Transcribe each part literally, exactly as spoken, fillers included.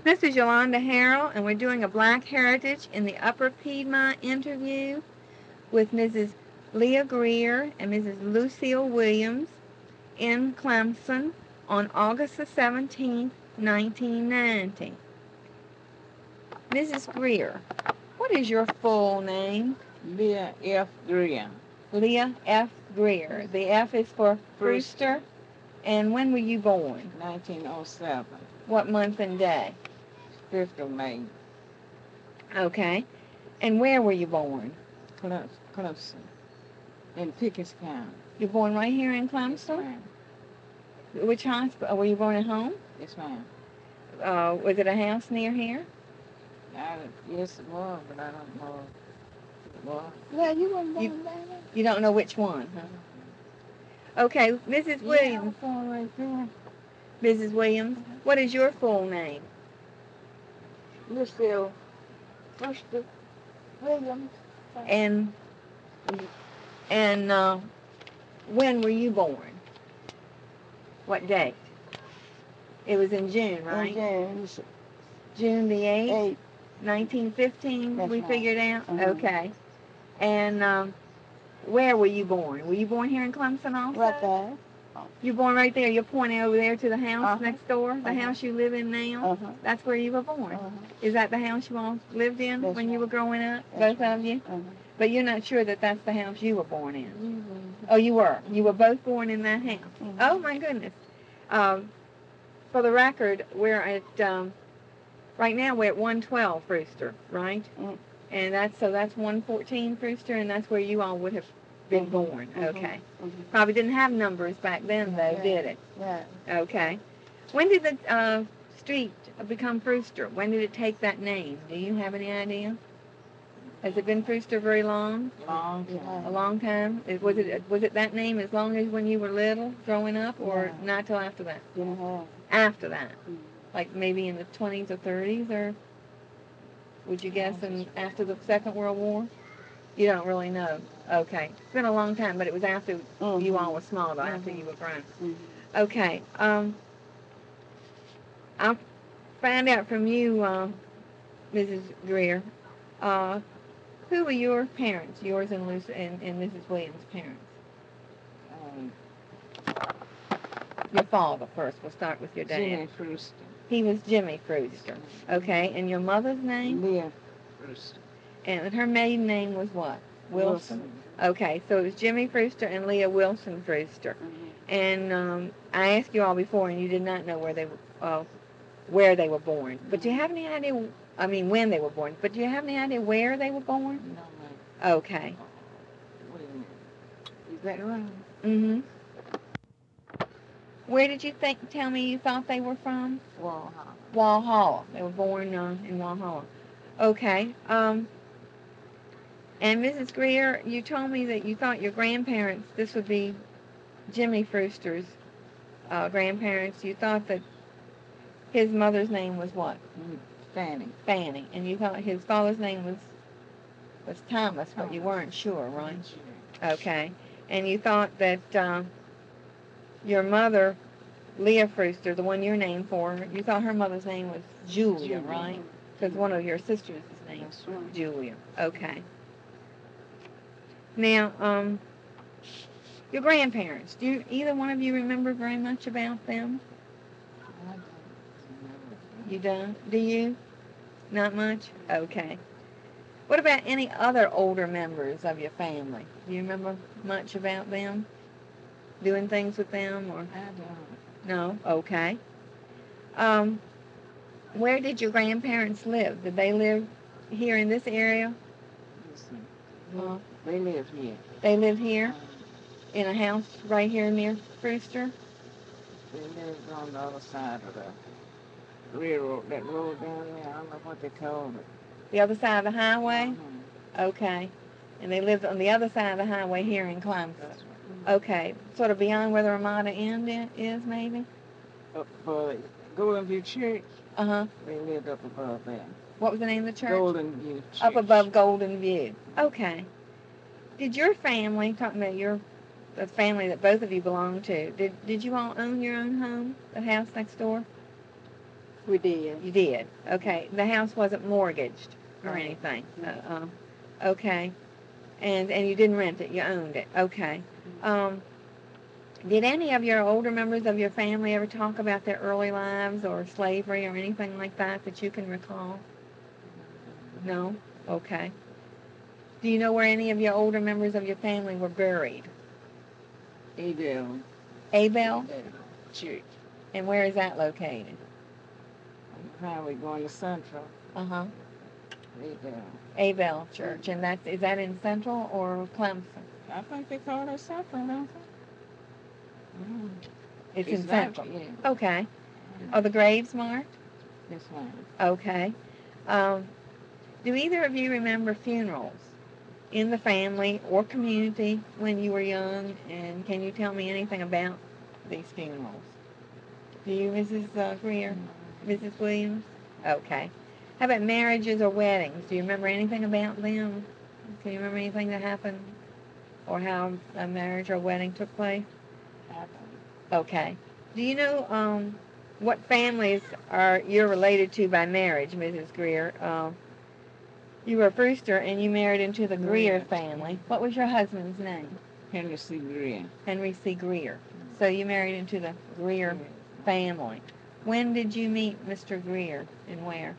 This is Yolanda Harrell, and we're doing a Black Heritage in the Upper Piedmont interview with Missus Leah Greer and Missus Lucille Williams in Clemson on August the seventeenth, nineteen ninety. Missus Greer, what is your full name? Leah F. Greer. Leah F. Greer. The F is for Brewster. And when were you born? nineteen oh seven. What month and day? fifth of May. Okay. And where were you born? Clemson. Clemson. In Pickens County. You were born right here in Clemson? Yes, ma'am. Which hospital? Were you born at home? Yes, ma'am. Uh, was it a house near here? I, yes, it was, but I don't know. Well, well you weren't born you, there. You don't know which one, huh? Okay, Missus Williams. Yeah, I was right there. Missus Williams, what is your full name? Lucille Brewster Williams. And and uh, when were you born? What date? It was in June, right? In June. June the eighth, eighth. nineteen fifteen, That's we right. figured out? Mm-hmm. Okay. And um, where were you born? Were you born here in Clemson also? Right there. You born right there? You're pointing over there to the house Uh-huh. next door? The Uh-huh. house you live in now? Uh-huh. That's where you were born? Uh-huh. Is that the house you all lived in That's when right. you were growing up? That's Both right. of you? Uh-huh. But you're not sure that that's the house you were born in? Mm-hmm. Oh, you were? You were both born in that house? Mm-hmm. Oh, my goodness. Um, for the record, we're at, um, right now we're at one twelve Brewster, right? Mm-hmm. And that's, so that's one fourteen Brewster, and that's where you all would have been Mm-hmm. born. Mm-hmm. Okay. Mm-hmm. Probably didn't have numbers back then, though, Yeah. did it? Yeah. Okay. When did the uh, street become Brewster? When did it take that name? Do you have any idea? Has it been Brewster very long? Long time. A long time? It- Was it was it that name as long as when you were little, growing up, or Yeah. not till after that? Didn't have. After that, Mm-hmm. like maybe in the twenties or thirties, or would you guess in after the Second World War? You don't really know. Okay, it's been a long time, but it was after Mm-hmm. you all were small, though, after Mm-hmm. you were grown. Mm-hmm. Okay. Um, I'll find out from you, uh, Missus Greer. Uh, who were your parents? Yours and Lucy and, and Missus Williams' parents. Um, Your father first. We'll start with your dad. Jimmy Brewster. He was Jimmy Brewster. Okay. And your mother's name? Leah Brewster. And her maiden name was what? Wilson. Okay. So it was Jimmy Brewster and Leah Wilson Brewster. Mm-hmm. And um, I asked you all before, and you did not know where they were, uh, where they were born. But do you have any idea? I mean, when they were born. But do you have any idea where they were born? No, ma'am. Okay. Wait a minute. Is that right? Mm-hmm. Where did you think? Tell me, you thought they were from? Walhalla. Walhalla. They were born uh, in Walhalla. Okay. Um. And Missus Greer, you told me that you thought your grandparents, this would be Jimmy Brewster's uh, grandparents. You thought that his mother's name was what? Mm, Fanny. Fanny. And you thought his father's name was was Thomas, but you weren't sure, right? Sure. Okay. And you thought that uh, your mother, Leah Brewster, the one you're named for, you thought her mother's name was Julia, Julia. right? Because one of your sisters is named That's right. Julia. Okay. Now, um, your grandparents, do you, either one of you remember very much about them? I don't remember. You don't? Do you? Not much? Okay. What about any other older members of your family? Do you remember much about them? Doing things with them, or? I don't. No? Okay. Um, where did your grandparents live? Did they live here in this area? Listen. Uh, They live here. they live here Um, in a house right here near Brewster? They live on the other side of the railroad, that road down there. I don't know what they call it. The other side of the highway? Mhm. Okay. And they lived on the other side of the highway here in Clemson? That's right. Okay. Sort of beyond where the Ramada Inn i- is, maybe? Up for Golden View Church, Uh-huh. they lived up above there. What was the name of the church? Golden View Church. Up above Golden View. Okay. Did your family, talking about your the family that both of you belong to, did did you all own your own home, the house next door? We did. You did. Okay. The house wasn't mortgaged or Right. anything. No. Uh, uh, okay. And and you didn't rent it. You owned it. Okay. Um, did any of your older members of your family ever talk about their early lives or slavery or anything like that that you can recall? No? Okay. Do you know where any of your older members of your family were buried? Abel. Abel? Church. And where is that located? Highway going to Central. Uh-huh. Abel. Abel Church. And that's, is that in Central or Clemson? I think they call it Central, don't they? Mm. It's, It's in not- Central. Yeah. Okay. Are the graves marked? This one. Okay. Um, do either of you remember funerals in the family or community when you were young? And can you tell me anything about these funerals? Do you, Missus Uh, Greer? Missus Williams? Okay. How about marriages or weddings? Do you remember anything about them? Can you remember anything that happened or how a marriage or wedding took place? Okay. Do you know um, what families are you're related to by marriage, Missus Greer? Um, you were a Brewster and you married into the Greer Greer. family. What was your husband's name? Henry C. Greer. Henry C. Greer. So you married into the Greer family. When did you meet Mister Greer and where?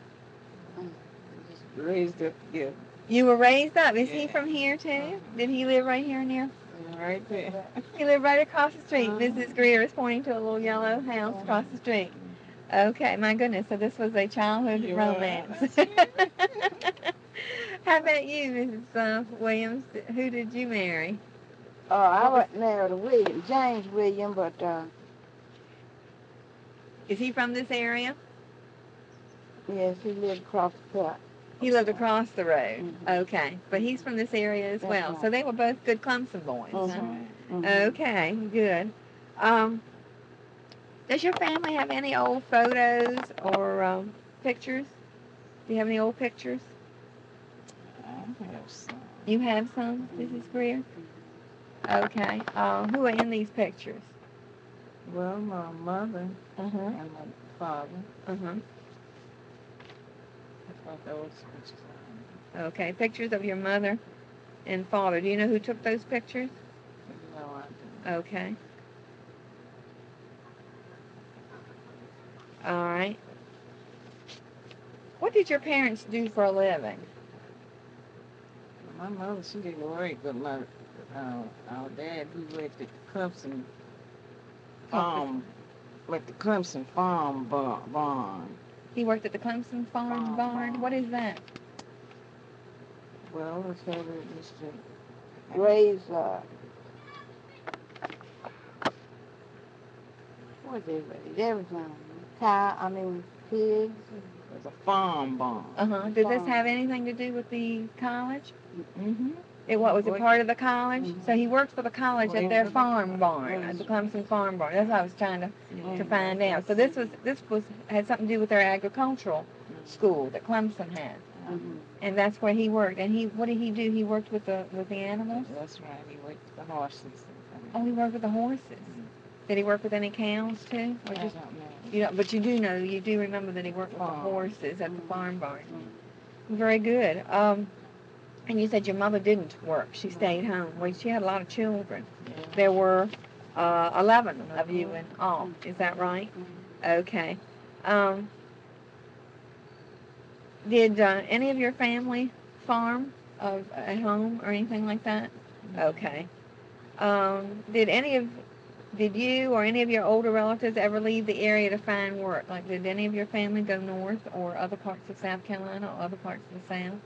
Raised up together. You were raised up. Is he Yeah. from here too? Did he live right here near? Right there. He lived right across the street. Uh-huh. Missus Greer is pointing to a little yellow house across the street. Okay, my goodness. So this was a childhood Yeah, romance. How about you, Missus Uh, Williams? Who did you marry? Uh, I was married to William, James William, but uh, Is he from this area? yes, he lived across the cut. He lived across the road. Mhm. Okay, but he's from this area as That's well. right. So they were both good Clemson boys. huh? Mhm. Mhm. Okay, good. Um, does your family have any old photos or um, pictures? Do you have any old pictures? I have some. You have some, Missus Greer? Okay. Uh, who are in these pictures? Well, my mother Uh-huh. and my father. Uh-huh. I thought that was pictures of them. Okay, pictures of your mother and father. Do you know who took those pictures? No, I didn't. Okay. All right. What did your parents do for a living? My mother, she didn't work, but my uh, our dad, he worked at the Clemson farm, at the Clemson farm bar, barn. He worked at the Clemson Farm Farm Barn. barn. What is that? Well, it's over at Mister Raised, uh, what they raised? Everything. Cow, I mean, pigs. It's a farm barn. Uh-huh. Did this Farm. have anything to do with the college? Mm-hmm. It what was it Worked- part of the college? Mhm. So he worked for the college at Worked their for the farm college. barn, at the Clemson Farm Barn. That's what I was trying to, Yeah. to find out. So this was this was had something to do with their agricultural school that Clemson had, Mhm. and that's where he worked. And he what did he do? He worked with the with the animals. That's right. He worked with the horses. Oh, he worked with the horses. Did he work with any cows too, or I just don't know. you know? But you do know you do remember that he worked with the Farm. horses at the Mhm. farm barn. Very good. Um, and you said your mother didn't work; she stayed home. Well, she had a lot of children. Yeah. There were uh, eleven of you in all. Is that right? Okay. Um, did uh, any of your family farm of, at home or anything like that? Okay. Um, did any of did you or any of your older relatives ever leave the area to find work? Like, did any of your family go north or other parts of South Carolina or other parts of the South?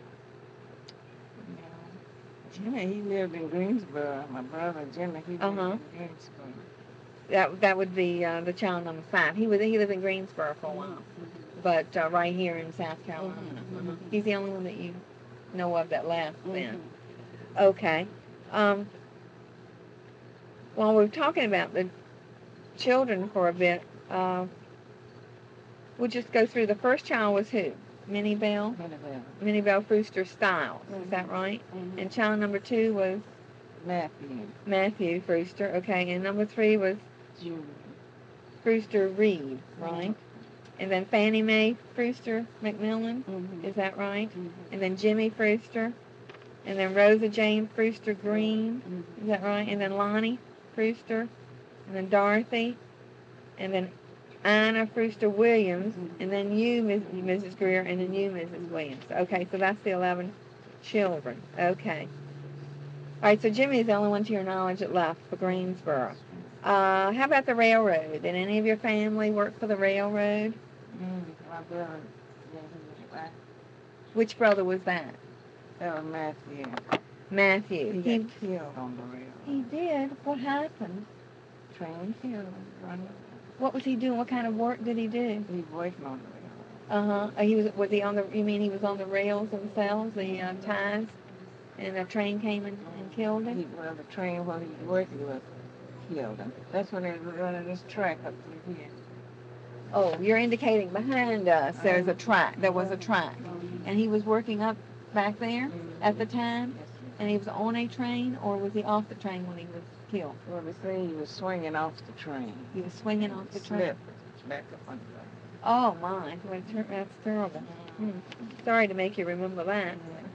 Jimmy, he lived in Greensboro. My brother Jimmy, he lived Uh-huh. in Greensboro. That that would be uh, the child number five. He was he lived in Greensboro for a while, but uh, right here in South Carolina. Mhm. Uh-huh. He's the only one that you know of that left then. Mhm. Okay. Um, while we're talking about the children for a bit, uh, we'll just go through. The first child was who? Minnie Bell? Annabelle. Minnie Bell Brewster Stiles. Is that right? Mhm. And child number two was Matthew. Matthew Brewster. Okay. And number three was Junior. Brewster Reed, right? And then Fannie Mae Brewster McMillan, Mhm. is that right? Mhm. And then Jimmy Brewster, and then Rosa Jane Brewster Green, Mhm. is that right? And then Lonnie Brewster, and then Dorothy, and then Anna Brewster Williams, and then you, Missus Greer, and then you, Missus Williams. Okay, so that's the eleven children. Okay. All right, so Jimmy's the only one to your knowledge that left for Greensboro. Uh, how about the railroad? Did any of your family work for the railroad? Mm, my brother, yeah, he was right. Which brother was that? That was Matthew. Matthew. He He, got killed on the railroad. he did. What happened? Train killed him. Running. What was he doing? What kind of work did he do? He working on the railroad. Uh huh. He was. Was he on the? You mean he was on the rails themselves, the uh, ties, and a train came and, and killed He, him? well, the train where he was working with killed him. That's when they were running this track up through here. Oh, you're indicating behind us. There's a track. There was a track, and he was working up back there at the time. Yes, sir. And he was on a train, or was he off the train when he was killed? Well, they say he was swinging off the train. He was swinging off the train. Slipped back up under the Oh my, Well, ter- that's terrible. Hmm. Sorry to make you remember that.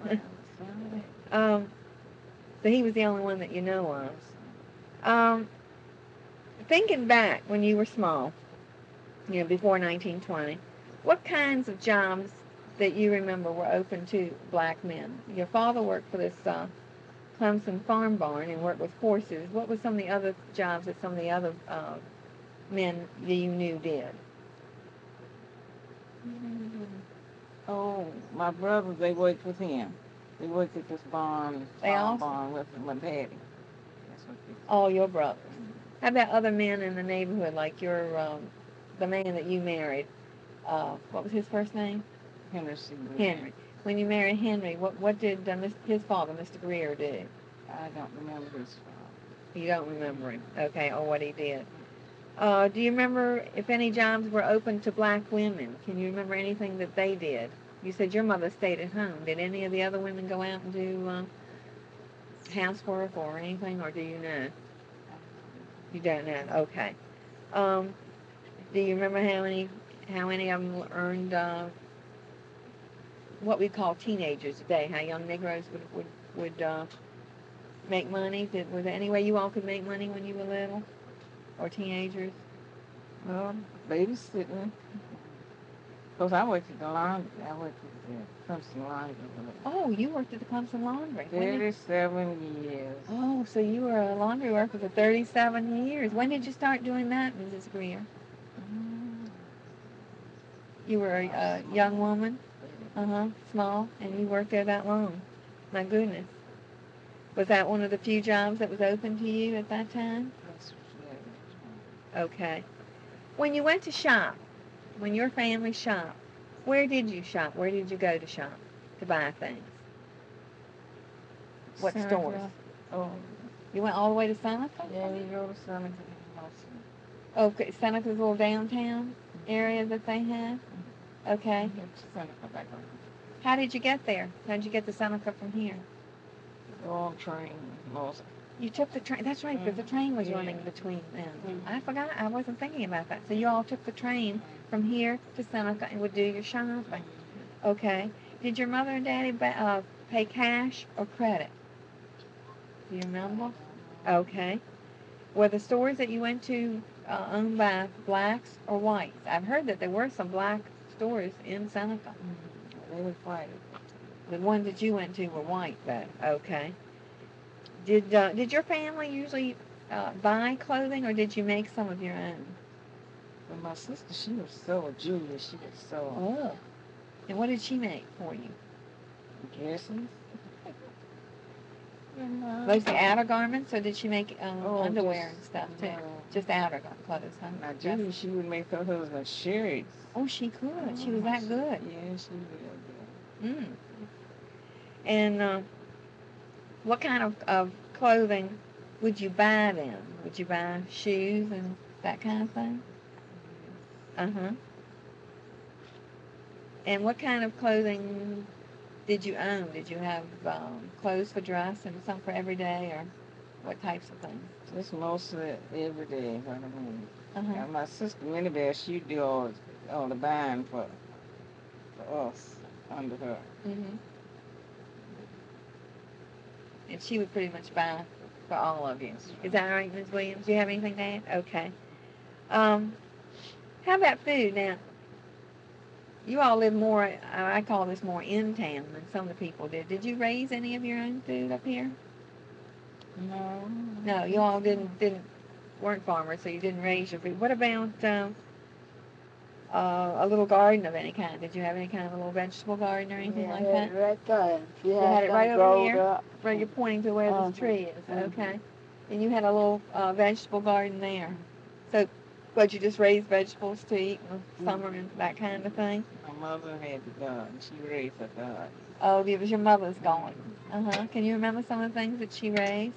um, so he was the only one that you know of. Um, thinking back when you were small, you know, before nineteen twenty, what kinds of jobs that you remember were open to black men? Your father worked for this uh, Clemson farm barn and worked with horses. What were some of the other jobs that some of the other uh, men that you knew did? Oh, my brothers, they worked with him. They worked at this barn, They farm also- barn with my daddy. That's what they All your brothers. How about other men in the neighborhood, like your, um, the man that you married? Uh, what was his first name? Henry C. Greer. Henry. When you married Henry, what what did uh, Miss- his father, Mister Greer, do? I don't remember his father. You don't remember him, okay, or what he did. Uh, do you remember if any jobs were open to black women? Can you remember anything that they did? You said your mother stayed at home. Did any of the other women go out and do uh, housework or anything, or do you know? You don't know. Okay. Um, do you remember how many how many of them earned uh, what we call teenagers today? How young Negroes would would would uh, make money? Did was there any way you all could make money when you were little, or teenagers? Well, babysitting. Because I worked at the laundry. I worked at the Clemson Laundry. Oh, you worked at the Clemson Laundry. When did- thirty-seven years. Oh, so you were a laundry worker for thirty-seven years. When did you start doing that, Missus Greer? Mm. You were a, a young woman, uh-huh, small, and you worked there that long. My goodness. Was that one of the few jobs that was open to you at that time? That's, yeah, Okay. When you went to shop, when your family shopped, where did you shop? Where did you go to shop to buy things? What Seneca. stores? Oh, You went all the way to Seneca? yeah, you go to Seneca. mostly. Okay, Seneca's little downtown area that they had? Okay. You get to Seneca back on. How did you get there? How did you get to Seneca from here? Go on train, mostly. You took the train. That's right, because the train was Yeah. running between them. Mhm. I forgot. I wasn't thinking about that. So you all took the train from here to Seneca and would do your shopping. Okay. Did your mother and daddy ba- uh, pay cash or credit? Do you remember? Okay. Were the stores that you went to uh, owned by blacks or whites? I've heard that there were some black stores in Seneca. They was white. The ones that you went to were white, though. Okay. Did uh, did your family usually uh, buy clothing, or did you make some of your own? But my sister, she was so Julia, she was so Oh. And what did she make for you? dresses. And, uh, Mostly outer garments, or did she make um, Oh, underwear just- and stuff too? no. Just outer clothes, huh? Now Julia, she would make her husband shirts. Oh, she could. She was that good. Yeah, she really Mm. And uh, what kind of, of clothing would you buy then? Would you buy shoes and that kind of thing? Uh-huh. And what kind of clothing did you own? Did you have um, clothes for dress and some for every day, or What types of things? Just mostly every day. What I mean. Uh-huh. And my sister Minibel, she do all, all the buying for, for us under her. Mm-hmm. And she would pretty much buy for all of you. Is that right, Miz Williams? Do you have anything to add? Okay. Um, how about food now? You all live more, I call this more in town than some of the people did. Did you raise any of your own food up here? No. No, you all didn't, didn't, weren't farmers, so you didn't raise your food. What about, um, uh, a little garden of any kind? Did you have any kind of a little vegetable garden or anything Yeah, like had that? it right there. She You had it right over growed here? up. Where you're pointing to where Uh-huh. this tree is, Mhm. okay. And you had a little uh, vegetable garden there. So, but you just raised vegetables to eat in the summer and that kind of thing? My mother had the garden. She raised a garden. Oh, it was your mother's garden. Uh-huh. Can you remember some of the things that she raised?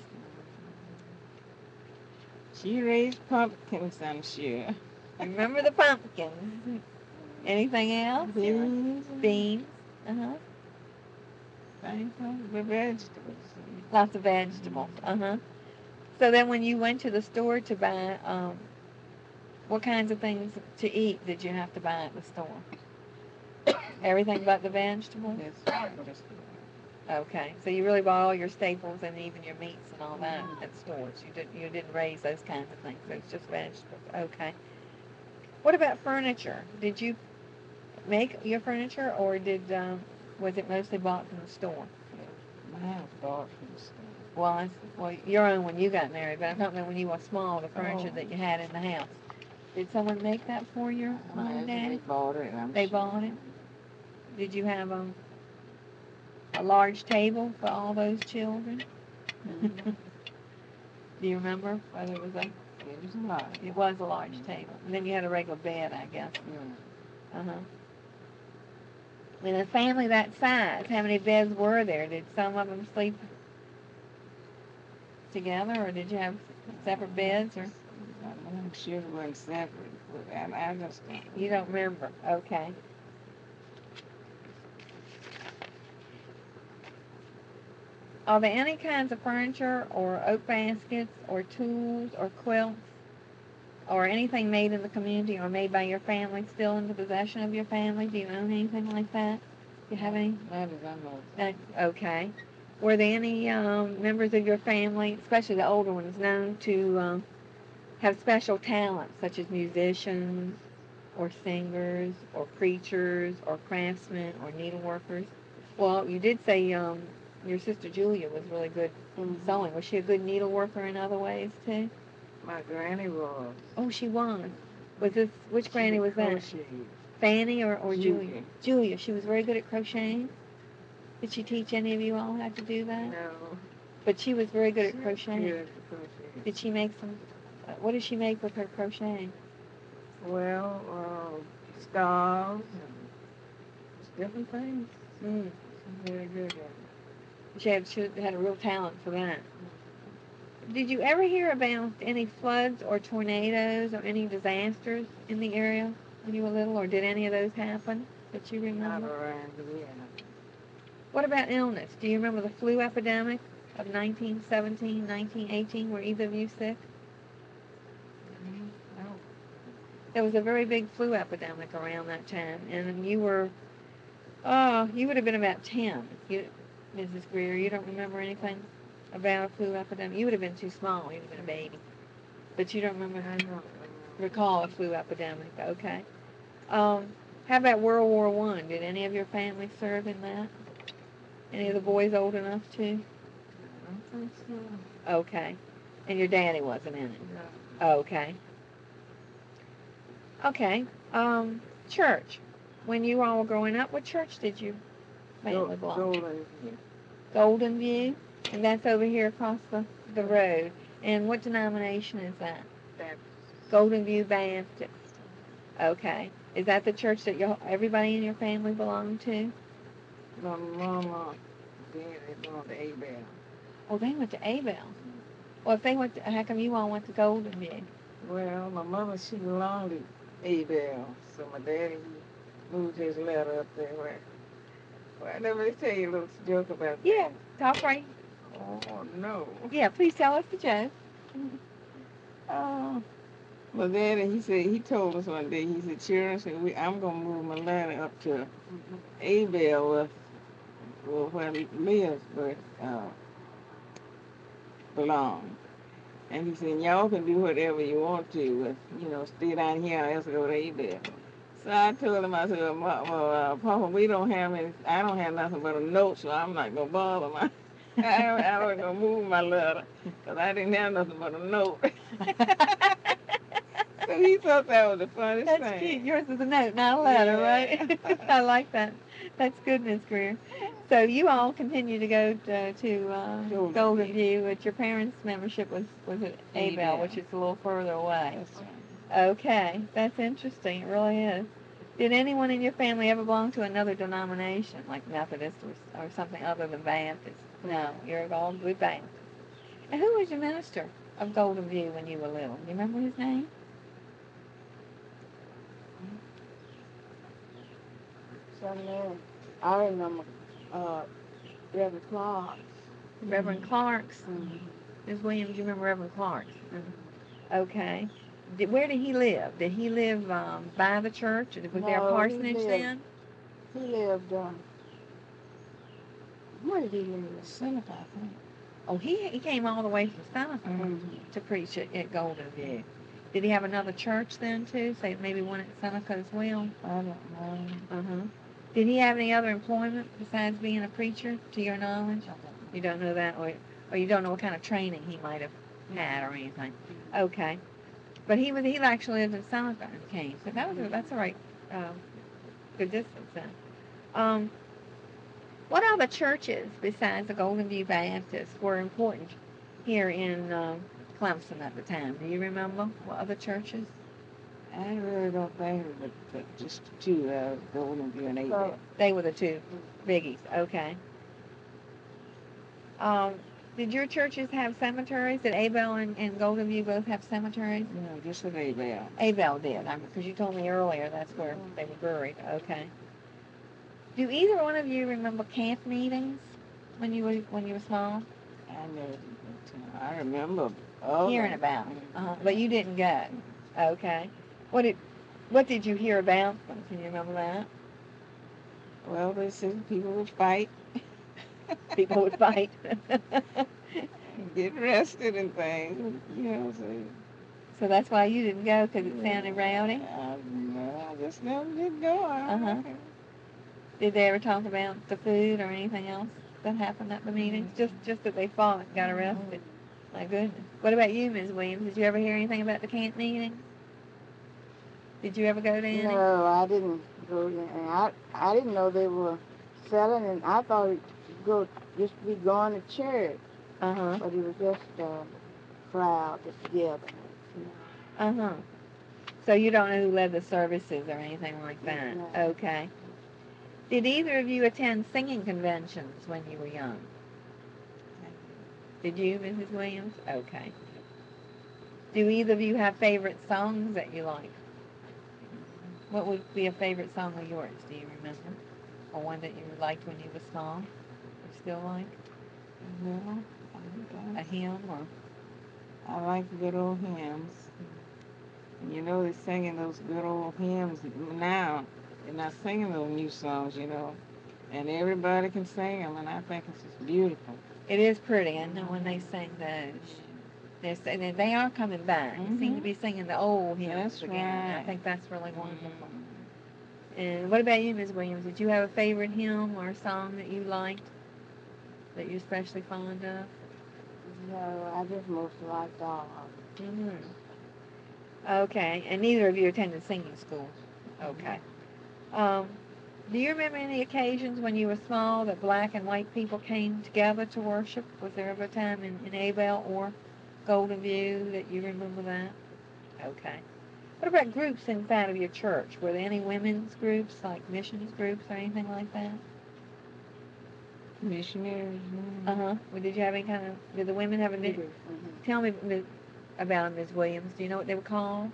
She raised pumpkins, I'm sure. Remember the pumpkins. Anything else? Beans. Beans. Uh-huh. Things with vegetables. Lots of vegetables. Uh-huh. So then when you went to the store to buy, um, what kinds of things to eat did you have to buy at the store? Everything but the vegetables? Yes, just Okay. So you really bought all your staples and even your meats and all that at stores. You didn't you didn't raise those kinds of things. So it's just vegetables. Okay. What about furniture? Did you make your furniture or did um, was it mostly bought from the store? my house bought from the store. Well, I, well, your own when you got married, but I'm talking about when you were small, the furniture Oh. that you had in the house. Did someone make that for your mom and Imagine They dad? bought it. I'm They sure. bought it? Did you have um, a large table for all those children? Mhm. Do you remember whether it was a? It was a lot. It was a large table, and then you had a regular bed, I guess. Yeah. Uh huh. In a family that size, how many beds were there? Did some of them sleep together, or did you have separate beds, or I'm sure it wasn't separate, but I, I just don't. you don't remember? Okay. Are there any kinds of furniture, or oak baskets, or tools, or quilts, or anything made in the community or made by your family still in the possession of your family? Do you own anything like that? Do you have any? Not as I know. That, okay. Were there any um, members of your family, especially the older ones, known to um, have special talents, such as musicians, or singers, or preachers, or craftsmen, or needleworkers? Well, you did say um, your sister Julia was really good Mhm. sewing. Was she a good needleworker in other ways too? My granny was. Oh, she was. Was this which She granny was that? crocheted. Fanny or, or Julia? Julia. Julia. She was very good at crocheting. Did she teach any of you all how to do that? No. But she was very good at She was crocheting. good at crocheting. Did she make some? Uh, what did she make with her crocheting? Well, uh, scarves and different things. Mm. She's very good at it. She had she had a real talent for that. Did you ever hear about any floods or tornadoes or any disasters in the area when you were little, or did any of those happen that you Not remember? around here. What about illness? Do you remember the flu epidemic of nineteen seventeen, nineteen eighteen? Were either of you sick? Mhm. No. There was a very big flu epidemic around that time, and you were, oh, you would have been about ten. You, Missus Greer, you don't remember anything about a flu epidemic? You would have been too small. You would have been a baby. But you don't remember, I don't recall a flu epidemic, okay. Um, how about World War One? Did any of your family serve in that? Any of the boys old enough to? I don't think so. Okay. And your daddy wasn't in it? No. Okay. Okay. Um, church. When you all were growing up, what church did you family Go- belong to? Golden View. Golden View? And that's over here across the, the road. And what denomination is that? Baptist. Golden View Baptist. Okay. Is that the church that your everybody in your family belonged to? My mama, then they belonged to Abel. Well, they went to Abel. Well, if they went to, how come you all went to Golden View? Well, my mother, she belonged to Abel. So my daddy, he moved his letter up there. Where, well, I never tell you a little joke about Yeah. Talk right. Oh no. Yeah, please tell us the joke. Uh, well, then he said he told us one day. He said, "Children, said we, I'm gonna move my ladder up to Abel with, with where Leah's birth uh, belong." And he said, "Y'all can do whatever you want to, with, you know, stay down here or else go to Abel." So I told him, I said, "Well, Ma- well uh, Papa, we don't have any. I don't have nothing but a note, so I'm not gonna bother my." I, I was gonna move my letter because I didn't have nothing but a note. So he thought that was the funniest That's thing. cute. Yours is a note, not a letter, Yeah. right? I like that. That's good, Miss Greer. So you all continue to go to, to uh, Golden Golden View. View, but your parents' membership was, was at Abel, Abel. which is a little further away. That's right. Okay, that's interesting. It really is. Did anyone in your family ever belong to another denomination, like Methodist or, or something other than Baptist? No, you're all good Baptist. And who was your minister of Golden View when you were little? Do you remember his name? Some man, I remember, uh, Reverend Clark. Reverend Clark's. Mm-hmm. Miz Williams, you remember Reverend Clark's? Okay. Did, where did he live? Did he live um, by the church? Was there a No, he parsonage lived- then? He lived, um, where did he live? Seneca, I think. Oh, he he came all the way from Seneca Mhm. to preach at, at Golden View. Did he have another church then too? Say maybe one at Seneca as well. I don't know. Uh huh. Did he have any other employment besides being a preacher, to your knowledge? You don't know that, or or you don't know what kind of training he might have had or anything. Okay. But he was he actually lived in Seneca and came, so that was a, that's a right um, good distance then. Um, what other churches besides the Golden View Baptist were important here in um, Clemson at the time? Do you remember what other churches? I really don't think it was but just the two, uh, Golden View and Abel. So, They were the two biggies. Okay. Um, did your churches have cemeteries? Did Abel and, and Golden View both have cemeteries? No, just at Abel. Abel did, because you told me earlier that's where they were buried. Okay. Do either one of you remember camp meetings when you were when you were small? I never did go to them. I remember all Hearing them. about them, uh-huh. But you didn't go. Okay. What did what did you hear about them? Can you remember that? Well, they said people would fight, People would fight. get arrested and things, you know. So, So that's why you didn't go, because it sounded rowdy. I, no, I just never did go. I don't Uh-huh. know. Did they ever talk about the food or anything else that happened at the meetings? Just just that they fought and got arrested. My goodness. What about you, Miz Williams? Did you ever hear anything about the camp meetings? Did you ever go to any? no, I didn't go there. And I, I didn't know they were selling, and I thought it go just be going to church, Uh-huh. but it was just a crowd that's together. Uh-huh. So you don't know who led the services or anything like that? No. Okay. Did either of you attend singing conventions when you were young? Did you, Missus Williams? Okay. Do either of you have favorite songs that you like? What would be a favorite song of yours? Do you remember? Or one that you liked when you were small? Or still like? Well, A hymn or? I like the good old hymns. And you know, they're singing those good old hymns now. They're not singing those new songs, you know. And everybody can sing them, and I think it's just beautiful. It is pretty. I know when they sing those. They're, saying they are coming back. They seem to be singing the old hymns That's again. I right. think that's really wonderful. Mm. And what about you, Miz Williams? Did you have a favorite hymn or song that you liked, that you're especially fond of? No, I just mostly liked all of them. Mm-hmm. Okay, and neither of you attended singing school. Okay. Um, do you remember any occasions when you were small that black and white people came together to worship? Was there ever a time in, in Abel or Golden View that you remember that? Okay. What about groups inside of your church? Were there any women's groups, like missions groups or anything like that? Missionaries. Mm. Uh-huh. Well, did you have any kind of, did the women have a, mi- Mhm. tell me Miz about them, Miz Williams. Do you know what they were called?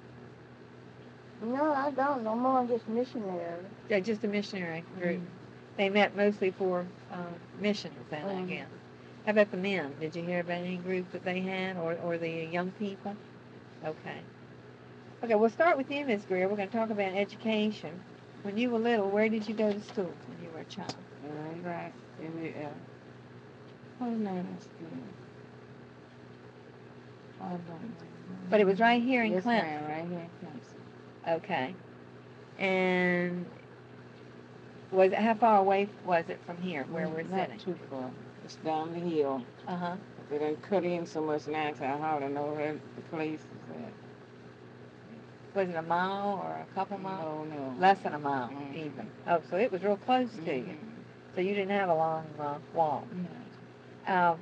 No, I don't. No more just missionary. Yeah, just a missionary group. They met mostly for uh, missions then, I Mhm. guess. How about the men? Did you hear about any group that they had, or, or the young people? Okay. Okay, we'll start with you, Miss Greer. We're going to talk about education. When you were little, where did you go to school when you were a child? Uh, right in the uh, what's the name of school? I don't know. But it was right here in Yes, Clemson. ma'am, right here in Clemson. Okay. And was it, how far away was it from here, where we're Not sitting? too far. It's down the hill. Uh huh. They done cut in so much now, so I hardly know where the place is at. Was it a mile or a couple miles? No, no. Less than a mile, Mhm. even. Oh, so it was real close to you. Mhm. So you didn't have a long uh, walk. No. Um,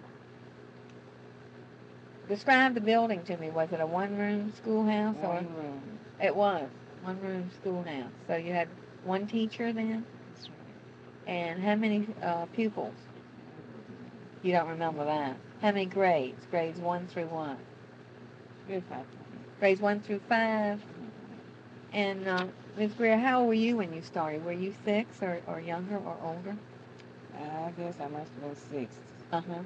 describe the building to me. Was it a one-room schoolhouse or? One room. It was one-room schoolhouse. So you had one teacher then, That's right. and how many uh, pupils? You don't remember that. How many grades? Grades one through what? Good five. Grades one through five. And uh, Miz Greer, how old were you when you started? Were you six or, or younger or older? I guess I must have been six. Uh huh.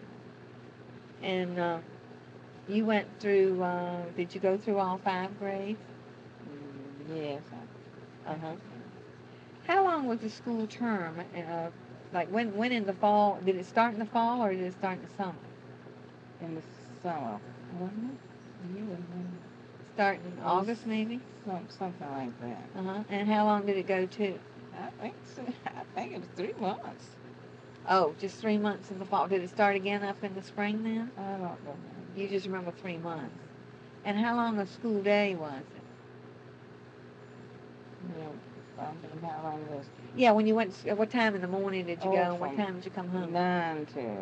And uh, you went through. Uh, did you go through all five grades? Mm, yes. I, Uh huh. How long was the school term? Uh, like when? When in the fall? Did it start in the fall or did it start in the summer? in the summer. Wasn't it? You would know. Start in August maybe. Some, something like that. Uh huh. And how long did it go to? I think so. I think it was three months. Oh, just three months in the fall. Did it start again up in the spring then? I don't know. You just remember three months. And how long a school day was it? You know, I don't think how long it was. Yeah, when you went, what time in the morning did you Oh, go, and what from time did you come home? Nine to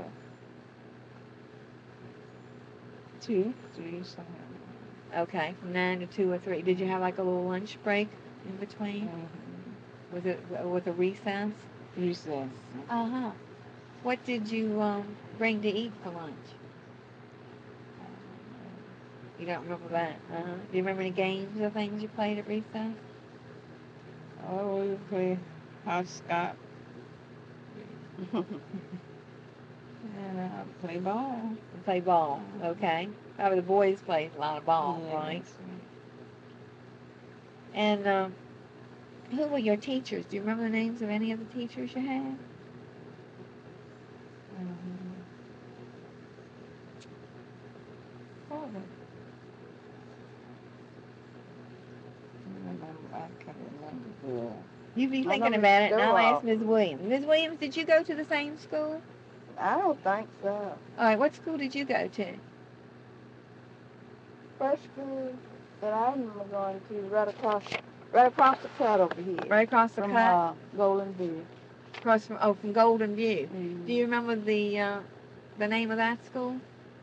two, three, something. Okay, from nine to two or three. Did you have like a little lunch break in between? Mm-hmm. Was it w- with a recess? Recess. Uh huh. What did you um, bring to eat for lunch? You don't remember that? Uh huh. Do you remember any games or things you played at recess? Oh, we play hopscotch and uh, play ball. You play ball. Okay. Probably the boys played a lot of ball, Yeah, right? that's right. And um, who were your teachers? Do you remember the names of any of the teachers you had? Mm-hmm. Oh, I remember, I can't remember. You be I thinking know about Miss it, and I'll ask Stovall. Miz Williams. Miz Williams, did you go to the same school? I don't think so. All right, what school did you go to? First school that I remember going to right across, right across the cut over here. Right across the from cut, uh, Golden View. across from oh, from Golden View. Mm-hmm. Do you remember the uh, the name of that school?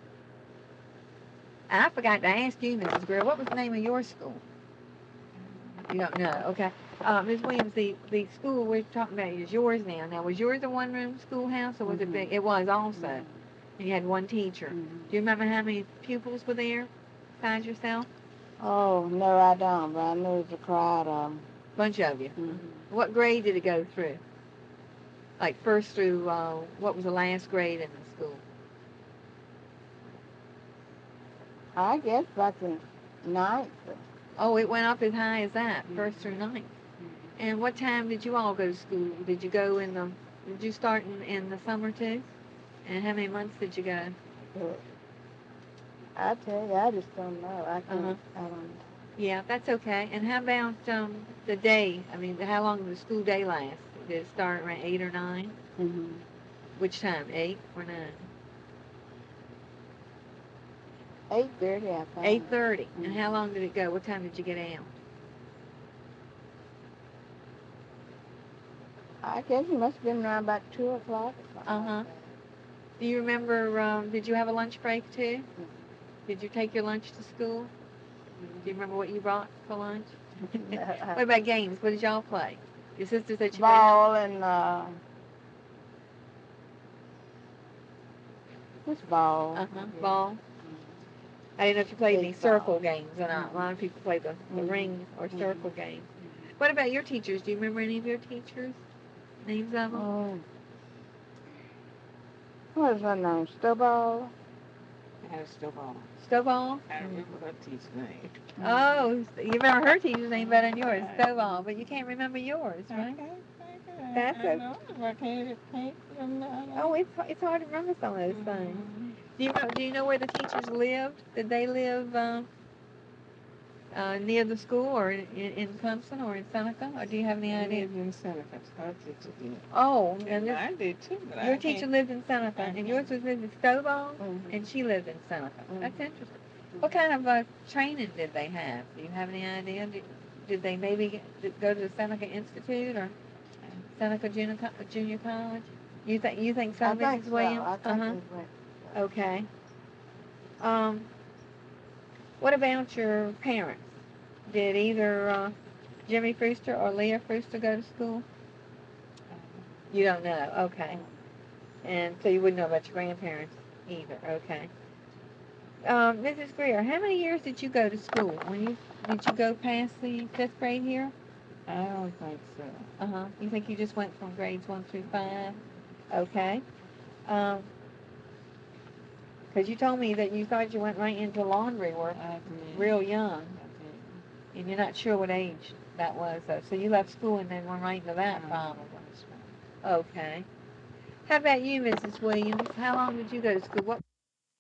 I forgot to ask you, Missus Greer. What was the name of your school? You don't know. Okay. Uh, Miz Williams, the, the school we're talking about is yours now. Now, was yours a one-room schoolhouse or was Mhm. it big? It was also. Mhm. And you had one teacher. Mhm. Do you remember how many pupils were there besides yourself? Oh, no, I don't, but I know it's a crowd of them. Bunch of you. Mhm. What grade did it go through? Like first through, uh, what was the last grade in the school? I guess back in ninth. Oh, it went up as high as that, first through ninth. And what time did you all go to school? Did you go in the, did you start in, in the summer too? And how many months did you go? But I tell you, I just don't know. I can't, Uh-huh. I don't know. Yeah, that's okay. And how about um, the day? I mean, how long did the school day last? Did it start around eight or nine? Mm-hmm. Which time, eight or nine? eight thirty, I think. eight thirty. And Mhm. how long did it go? What time did you get out? I guess it must have been around about two o'clock or something. Uh-huh. Like that. Do you remember, um, did you have a lunch break too? Did you take your lunch to school? Do you remember what you brought for lunch? What about games? What did y'all play? Your sister said she played Ball and, uh, just ball. uh-huh, ball. I didn't know if you played any Big circle ball. games or not. A lot of people play the, the Mhm. ring or Mhm. circle game. What about your teachers? Do you remember any of your teachers? Names of them? Um, what is her name? Stuball? I had a stove on. Stovall? I remember her teacher's name. Oh, you remember her teacher's name better than yours, Stovall, but you can't remember yours, I right? can't think of it. That's I a- know, but I can't, can't remember. Oh, it's it's hard to remember some of those things. Do you know Do you know where the teachers lived? Did they live um, uh, near the school, or in, in Clemson, or in Seneca, or do you have any I idea? lived in Seneca. Her teacher did. Oh, and And this, mine did too, but I your can't. teacher lived in Seneca, and yours was Missus Stovall, Mhm. and she lived in Seneca. Mhm. That's interesting. What kind of uh, training did they have? Do you have any idea? Did, did they maybe get- go to the Seneca Institute or Seneca Junior, Co- Junior College? You think you think so, I Missus think so. Williams? I think uh-huh. they went. Okay. Um, what about your parents? Did either uh, Jimmy Brewster or Leah Brewster go to school? You don't know. Okay. And so you wouldn't know about your grandparents either. Okay. Um, Missus Greer, how many years did you go to school? When you did you go past the fifth grade here? I don't think so. Uh huh. You think you just went from grades one through five? Okay. Um, because you told me that you thought you went right into laundry work I did. real young, I did. and you're not sure what age that was, though. So you left school and then went right into that, Uh, probably. that's right. Okay. How about you, Missus Williams? How long did you go to school? What